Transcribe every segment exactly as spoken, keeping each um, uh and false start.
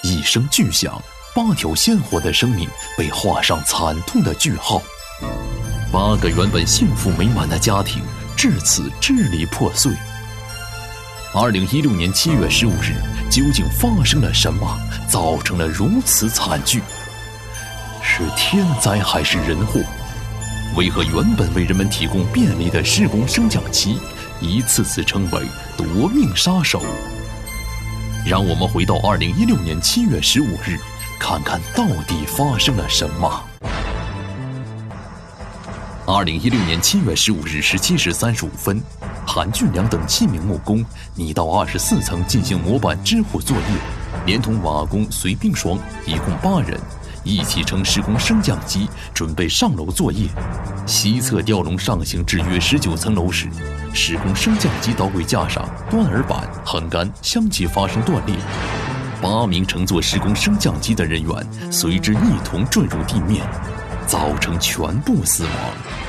一声巨响，八条鲜活的生命被画上惨痛的句号。八个原本幸福美满的家庭至此支离破碎。二零一六年七月十五日，究竟发生了什么，造成了如此惨剧？是天灾还是人祸？为何原本为人们提供便利的施工升降机，一次次成为夺命杀手？让我们回到二零一六年七月十五日，看看到底发生了什么。二零一六年七月十五日十七时三十五分，韩俊良等七名木工拟到二十四层进行模板支护作业，连同瓦工隋冰霜，一共八人，一起乘施工升降机准备上楼作业。西侧吊笼上行至约十九层楼时，施工升降机导轨架上端耳板、横杆相继发生断裂，八名乘坐施工升降机的人员随之一同坠入地面，造成全部死亡。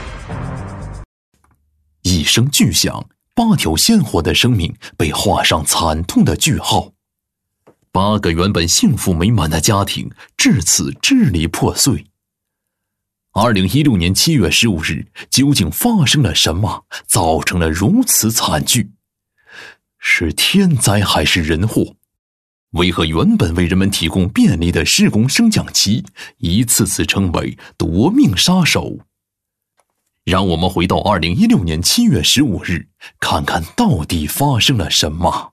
一声巨响，八条鲜活的生命被画上惨痛的句号。八个原本幸福美满的家庭至此支离破碎。二零一六年七月十五日，究竟发生了什么，造成了如此惨剧？是天灾还是人祸？为何原本为人们提供便利的施工升降机，一次次成为夺命杀手？让我们回到二零一六年七月十五日，看看到底发生了什么。